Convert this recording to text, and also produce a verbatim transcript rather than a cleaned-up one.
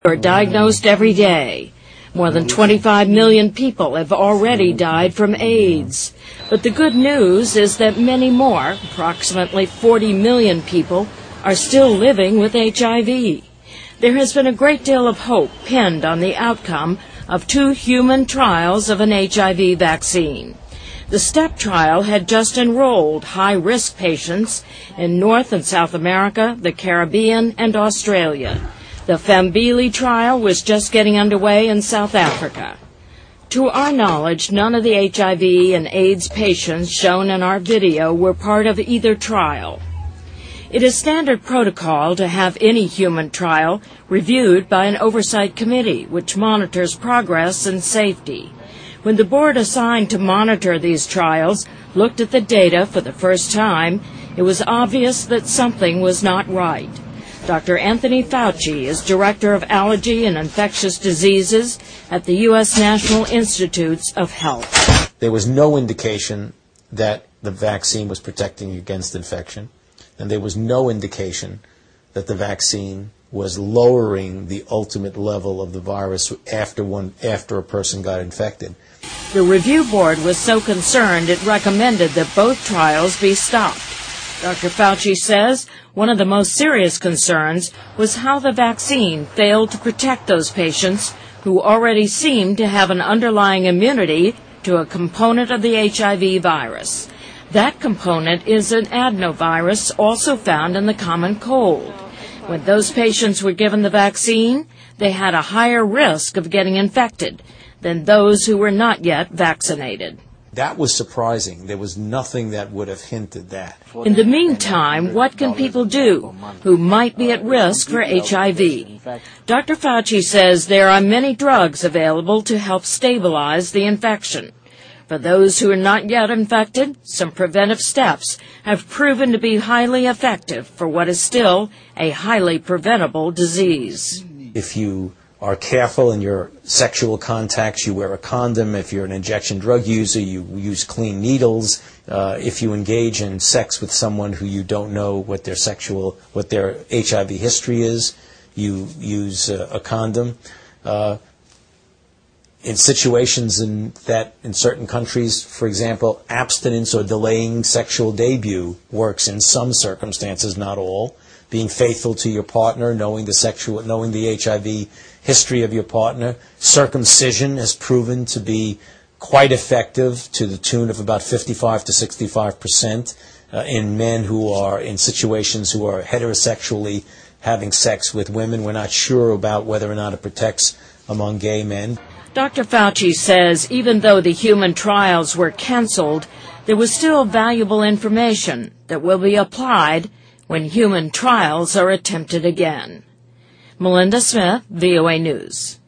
are diagnosed every day. More than twenty-five million people have already died from AIDS. But the good news is that many more, approximately forty million people, are still living with H I V. There has been a great deal of hope pinned on the outcome of two human trials of an H I V vaccine. The STEP trial had just enrolled high-risk patients in North and South America, the Caribbean, and Australia. The Fambili trial was just getting underway in South Africa. To our knowledge, none of the H I V and AIDS patients shown in our video were part of either trial. It is standard protocol to have any human trial reviewed by an oversight committee, which monitors progress and safety. When the board assigned to monitor these trials looked at the data for the first time, it was obvious that something was not right. Doctor Anthony Fauci is Director of Allergy and Infectious Diseases at the U S National Institutes of Health. There was no indication that the vaccine was protecting against infection, and there was no indication that the vaccine was lowering the ultimate level of the virus after one after a person got infected. The review board was so concerned it recommended that both trials be stopped. Doctor Fauci says one of the most serious concerns was how the vaccine failed to protect those patients who already seemed to have an underlying immunity to a component of the H I V virus. That component is an adenovirus also found in the common cold. When those patients were given the vaccine, they had a higher risk of getting infected than those who were not yet vaccinated. That was surprising. There was nothing that would have hinted that. In the meantime, what can people do who might be at risk for H I V? Doctor Fauci says there are many drugs available to help stabilize the infection. For those who are not yet infected, some preventive steps have proven to be highly effective for what is still a highly preventable disease. If you are careful in your sexual contacts, you wear a condom. If you're an injection drug user, you use clean needles. Uh, if you engage in sex with someone who you don't know what their sexual, what their H I V history is, you use a, a condom. Uh, in situations in that in certain countries, for example, abstinence or delaying sexual debut works in some circumstances, not all. Being faithful to your partner, knowing the sexual, knowing the H I V history of your partner. Circumcision has proven to be quite effective to the tune of about fifty-five to sixty-five percent uh, in men who are in situations who are heterosexually having sex with women. We're not sure about whether or not it protects among gay men. Doctor Fauci says even though the human trials were canceled, there was still valuable information that will be applied when human trials are attempted again. Melinda Smith, V O A News.